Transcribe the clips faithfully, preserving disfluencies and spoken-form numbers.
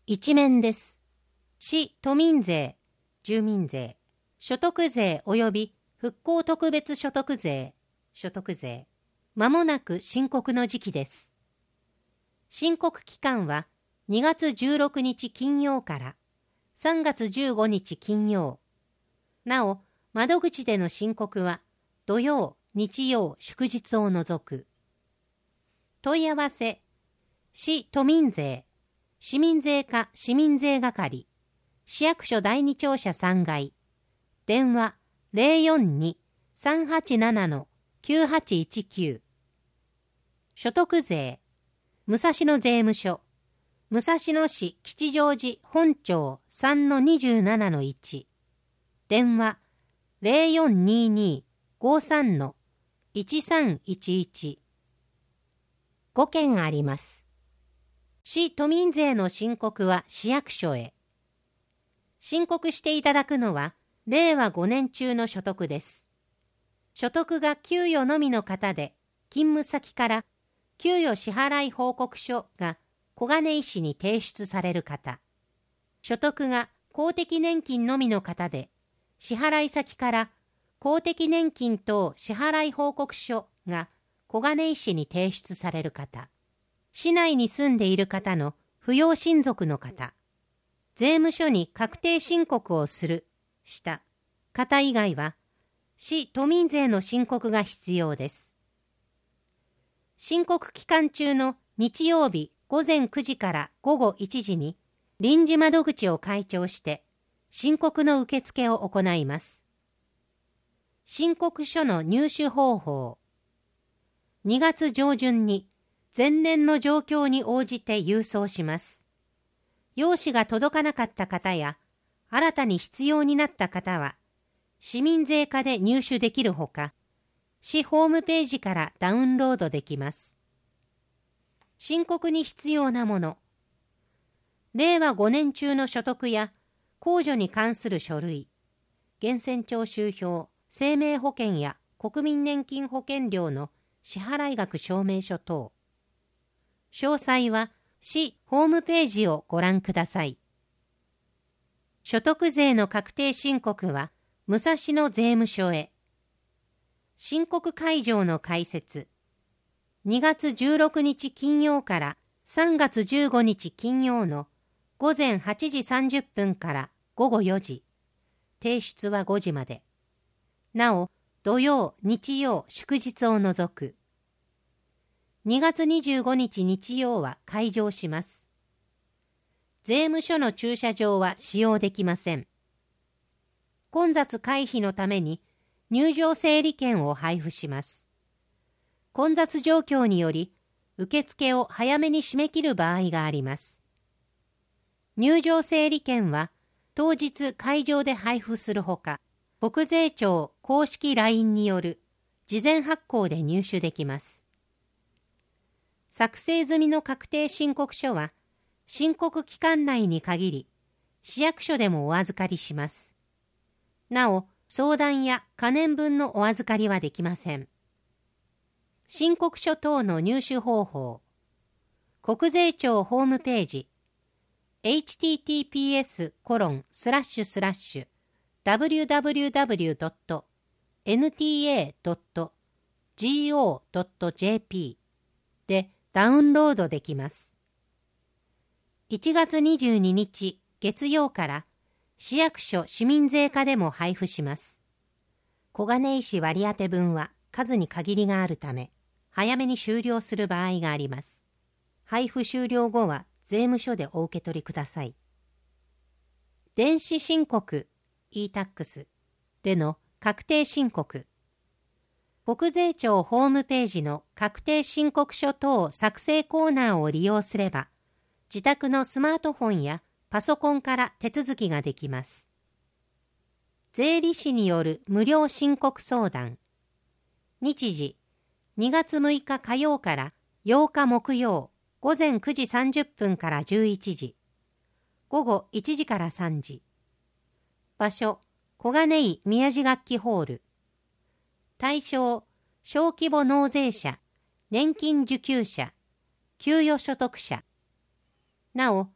一面です。市都民税、住民税、所得税及び復興特別所得税、所得税。まもなく申告の時期です。申告期間はにがつじゅうろくにち金曜からさんがつじゅうごにち金曜。なお、窓口での申告は土曜、日曜、祝日を除く。問い合わせ、市都民税、市民税課市民税係、市役所だいに庁舎さんがい、電話 ゼロよんに さんはちなな きゅうはちいちきゅう。所得税、武蔵野税務署、武蔵野市吉祥寺本町 さんのにじゅうななのいち、電話 ゼロよんにーにー ごーさんのいちさんいちいち。ごけんあります。市都民税の申告は市役所へ。申告していただくのはれいわごねん中の所得です。所得が給与のみの方で、勤務先から給与支払い報告書が小金井市に提出される方。所得が公的年金のみの方で、支払い先から公的年金等支払い報告書が小金井市に提出される方。市内に住んでいる方の扶養親族の方。税務署に確定申告をする、した方以外は、市都民税の申告が必要です。申告期間中の日曜日ごぜんくじからごごいちじに臨時窓口を開庁して申告の受付を行います。申告書の入手方法。にがつ上旬に前年の状況に応じて郵送します。用紙が届かなかった方や新たに必要になった方は市民税課で入手できるほか、市ホームページからダウンロードできます。申告に必要なもの。れいわごねん中の所得や控除に関する書類、源泉徴収票、生命保険や国民年金保険料の支払額証明書等。詳細は市ホームページをご覧ください。所得税の確定申告は武蔵野税務署へ。申告会場の開設。にがつじゅうろくにち金曜からさんがつじゅうごにち金曜のごぜんはちじさんじゅっぷんからごごよじ。提出はごじまで。なお、土曜、日曜、祝日を除く。にがつにじゅうごにち日曜は開場します。税務署の駐車場は使用できません。混雑回避のために入場整理券を配布します。混雑状況により受付を早めに締め切る場合があります。入場整理券は当日会場で配布するほか、国税庁公式 ライン による事前発行で入手できます。作成済みの確定申告書は申告期間内に限り市役所でもお預かりします。なお、相談や可燃分のお預かりはできません。申告書等の入手方法。国税庁ホームページ エイチティーティーピーエスコロンスラッシュスラッシュダブリューダブリューダブリュードットエヌティーエードットゴードットジェーピー でダウンロードできます。いちがつにじゅうににち月曜から市役所市民税課でも配布します。小金井市割当分は数に限りがあるため、早めに終了する場合があります。配布終了後は税務署でお受け取りください。電子申告 イータックス での確定申告。国税庁ホームページの確定申告書等作成コーナーを利用すれば、自宅のスマートフォンやパソコンから手続きができます。税理士による無料申告相談。日時、にがつむいか火曜からようか木曜、ごぜんくじさんじゅっぷんからじゅういちじ、ごごいちじからさんじ。場所、小金井宮地楽器ホール。対象、小規模納税者、年金受給者、給与所得者。なお、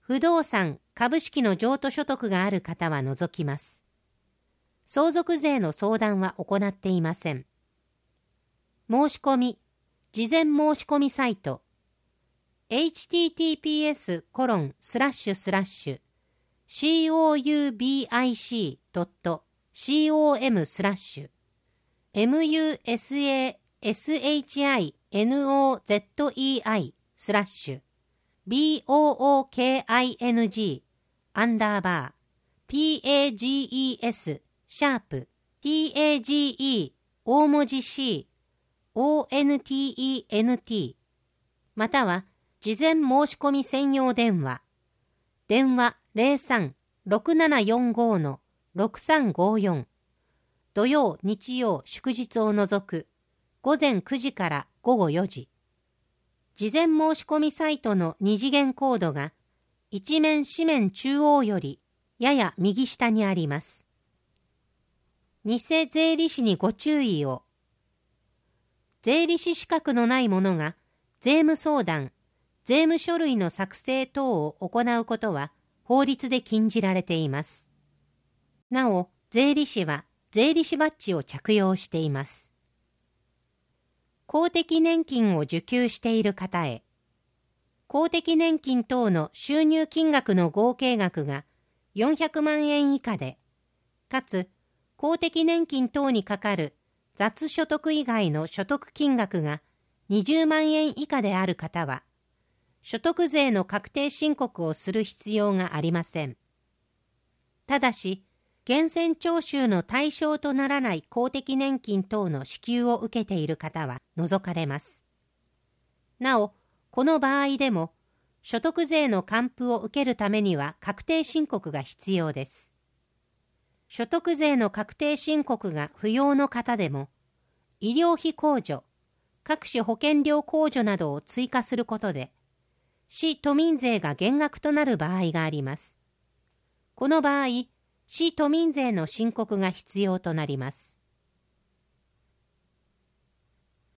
不動産、株式の譲渡所得がある方は除きます。相続税の相談は行っていません。申し込み、事前申し込みサイト、エイチティーティーピーエスコロンスラッシュスラッシュシーオーユービーアイシードットコムスラッシュ ムユーエスエーエスエイチアイエヌオーゼットイーアイスラッシュ ビーオーオーケーアイエヌジー アンダーバー ピーエージーイーエス シャープ ピーエージーイー 大文字 C オーエヌティーイーエヌティー または事前申し込み専用電話電話 ゼロさん ろくななよんご ろくさんごよん 土曜日曜祝日を除く午前くじから午後よじ事前申し込みサイトの二次元コードが一面紙面中央よりやや右下にあります。偽税理士にご注意を。税理士資格のない者が税務相談、税務書類の作成等を行うことは法律で禁じられています。なお、税理士は税理士バッジを着用しています。公的年金を受給している方へ、公的年金等の収入金額の合計額がよんひゃくまんえん以下で、かつ公的年金等にかかる雑所得以外の所得金額がにじゅうまんえん以下である方は、所得税の確定申告をする必要がありません。ただし、源泉徴収の対象とならない公的年金等の支給を受けている方は除かれます。なお、この場合でも、所得税の還付を受けるためには確定申告が必要です。所得税の確定申告が不要の方でも、医療費控除、各種保険料控除などを追加することで、市都民税が減額となる場合があります。この場合、市都民税の申告が必要となります。